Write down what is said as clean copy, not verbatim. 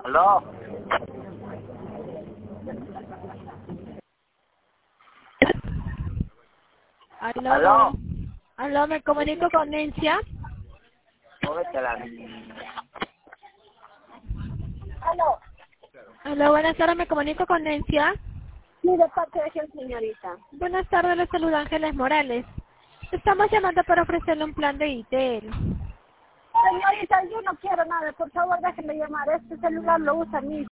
¿Aló? Aló, ¿Aló? aló, me comunico con Nencia. Cógetela. Aló, Aló, buenas tardes, me comunico con Nencia. sí, de parte de quién, señorita. Buenas tardes, le saluda Ángeles Morales. Estamos llamando para ofrecerle un plan de ITEL. Señorita, yo no quiero nada, por favor déjenme llamar, este celular lo usa mi